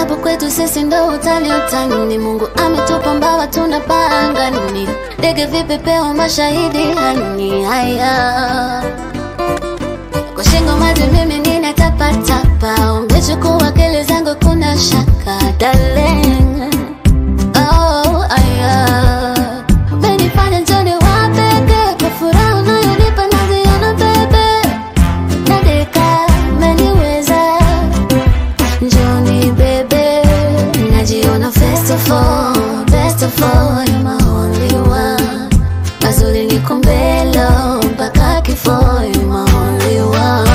hapo kwetu sisi ndo utani utani. Mungu ametupa mbawa tunapanga nini, ndege vipepeo mashahidi hani. Haya kwa shingo maji mimi nina tapa tapa, umechukua akili zangu kuna shaka darling. Oh aya umenifanya njoni wa peke, kwa furaha unayonipa naziona bebe, nadeka umeniweza njoni bebe, najiona first of all, best of all, you're my only one. Mazuri niko mbele mpaka kifo, you're my only one.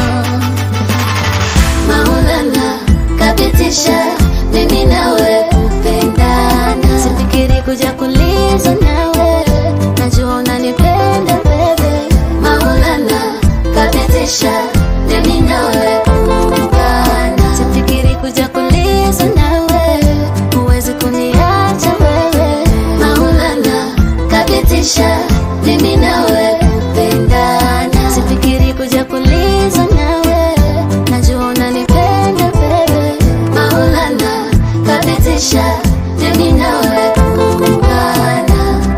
Maulana kapitisha mimi nawe kupendana, sifikiri kuja kuliza nawe, najua unanipenda bebe. Maulana kapitisha mimi nawe kupendana, sifikiri kuja kuliza nawe, huwezi kuniacha wewe. Maulana kapitisha mimi nawe kupendana, sifikiri kuja kuliza nawe, najua unanipenda bebe. Maulana kapitisha mimi nawe kupendana.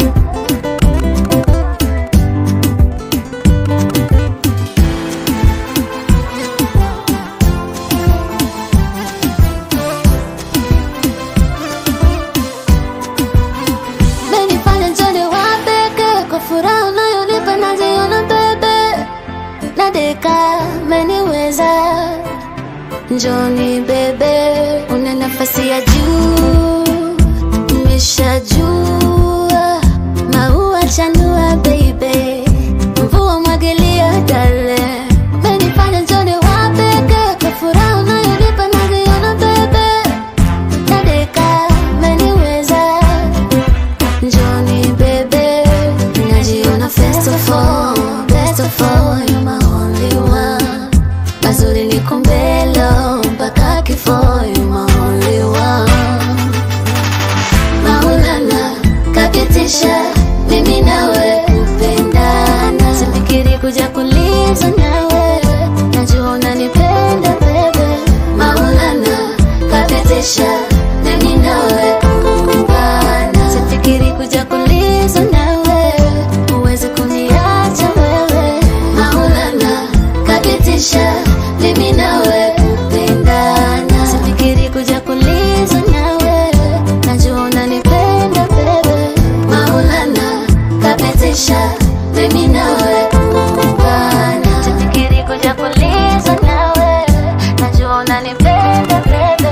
Menifanya njoni wa peke, kwa furaha unayonipa naziona bebe, nadeka umeniweza njoni bebe, una nafasi ya juu, umeshajua maua chanua baby, mvua mwagilia darling. Umenifanya njoni wa peke, kwa furaha unayonipa naziona bebe, nadeka umeniweza njoni bebe, najiona first of all, best of all, you're my only one. Mazuri niko mbele mpaka kifo, you're my only one. Maulana kapitisha mimi nawe kupendana, sifikiri kuja kuliza nawe, najua unanipenda bebe. Maulana kapitisha mimi nawe kupendana, sifikiri kuja kuliza nawe, huwezi kuniacha wewe. Maulana kapitisha mimi nawe kupendana, sifikiri kuja kuliza nawe, najua unanipenda bebe. Maulana kapitisha mimi nawe kupendana, sifikiri kuja kuliza nawe, najua unanipenda bebe.